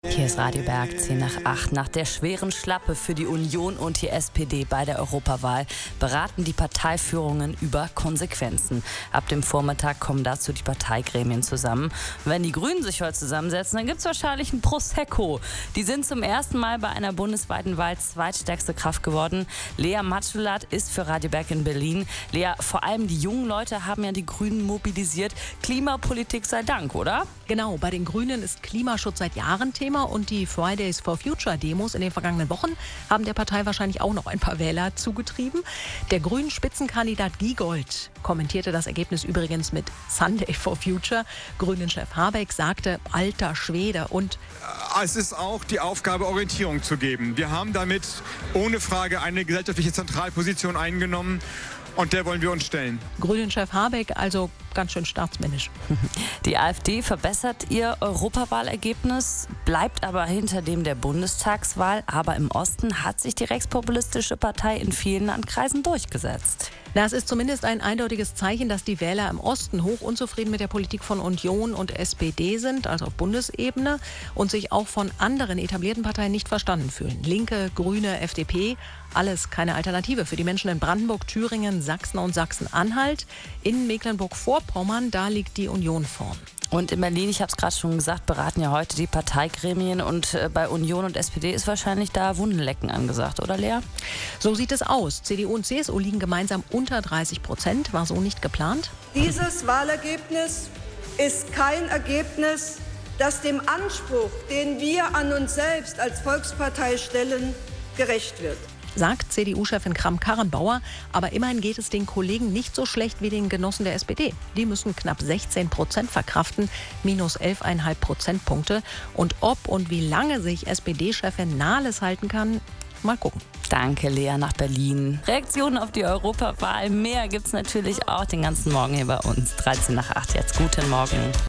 Hier ist Radio Berg, 10 nach 8. Nach der schweren Schlappe für die Union und die SPD bei der Europawahl beraten die Parteiführungen über Konsequenzen. Ab dem Vormittag kommen dazu die Parteigremien zusammen. Und wenn die Grünen sich heute zusammensetzen, dann gibt es wahrscheinlich ein Prosecco. Die sind zum ersten Mal bei einer bundesweiten Wahl zweitstärkste Kraft geworden. Lea Matschulat ist für Radio Berg in Berlin. Lea, vor allem die jungen Leute haben ja die Grünen mobilisiert. Klimapolitik sei Dank, oder? Genau, bei den Grünen ist Klimaschutz seit Jahren Thema und die Fridays for Future Demos in den vergangenen Wochen haben der Partei wahrscheinlich auch noch ein paar Wähler zugetrieben. Der grünen Spitzenkandidat Giegold kommentierte das Ergebnis übrigens mit Sunday for Future. Grünen-Chef Habeck sagte, alter Schwede und es ist auch die Aufgabe, Orientierung zu geben. Wir haben damit ohne Frage eine gesellschaftliche Zentralposition eingenommen. Und der wollen wir uns stellen. Grünen-Chef Habeck also ganz schön staatsmännisch. Die AfD verbessert ihr Europawahlergebnis, bleibt aber hinter dem der Bundestagswahl. Aber im Osten hat sich die rechtspopulistische Partei in vielen Landkreisen durchgesetzt. Das ist zumindest ein eindeutiges Zeichen, dass die Wähler im Osten hoch unzufrieden mit der Politik von Union und SPD sind, also auf Bundesebene, und sich auch von anderen etablierten Parteien nicht verstanden fühlen. Linke, Grüne, FDP, alles keine Alternative für die Menschen in Brandenburg, Thüringen, Sachsen und Sachsen-Anhalt. In Mecklenburg-Vorpommern, da liegt die Union vorn. Und in Berlin, ich habe es gerade schon gesagt, beraten ja heute die Parteigremien und bei Union und SPD ist wahrscheinlich da Wundenlecken angesagt, oder Lea? So sieht es aus. CDU und CSU liegen gemeinsam unter 30%, war so nicht geplant. Dieses Wahlergebnis ist kein Ergebnis, das dem Anspruch, den wir an uns selbst als Volkspartei stellen, gerecht wird, sagt CDU-Chefin Kramp-Karrenbauer. Aber immerhin geht es den Kollegen nicht so schlecht wie den Genossen der SPD. Die müssen knapp 16% verkraften, minus 11,5 Prozentpunkte. Und ob und wie lange sich SPD-Chefin Nahles halten kann, mal gucken. Danke, Lea, nach Berlin. Reaktionen auf die Europawahl, mehr gibt's natürlich auch den ganzen Morgen hier bei uns. 13 nach 8 jetzt. Guten Morgen.